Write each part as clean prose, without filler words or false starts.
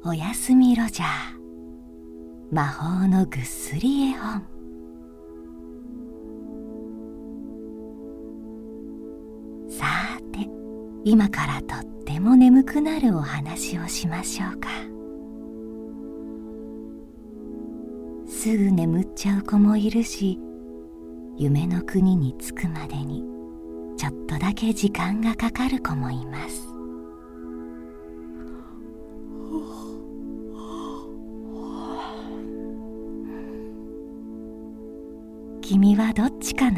おやすみロジャー、魔法のぐっすり絵本。さーて、今からとっても眠くなるお話をしましょうか。すぐ眠っちゃう子もいるし、夢の国に着くまでにちょっとだけ時間がかかる子もいます。君はどっちかな？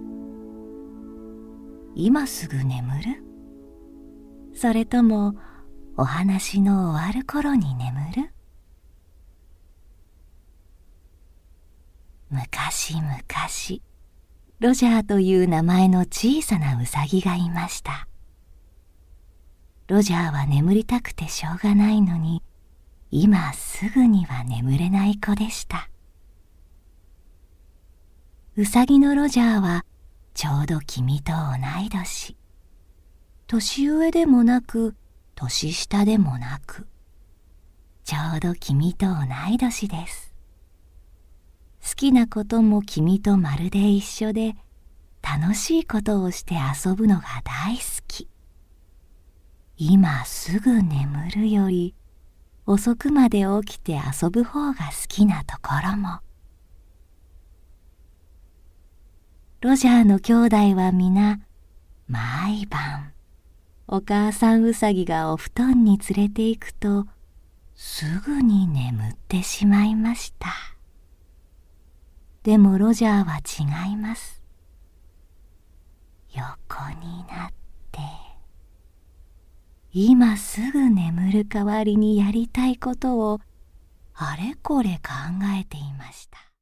今すぐ眠る？それともお話の終わる頃に眠る？昔々、ロジャーという名前の小さなウサギがいました。ロジャーは眠りたくてしょうがないのに、今すぐには眠れない子でした。ウサギのロジャーはちょうど君と同い年。年上でもなく、年下でもなく、ちょうど君と同い年です。好きなことも君とまるで一緒で、楽しいことをして遊ぶのが大好き。今すぐ眠るより、遅くまで起きて遊ぶ方が好きなところも。ロジャーの兄弟は皆、毎晩、お母さんウサギがお布団に連れて行くと、すぐに眠ってしまいました。でもロジャーは違います。横になって、今すぐ眠る代わりにやりたいことをあれこれ考えていました。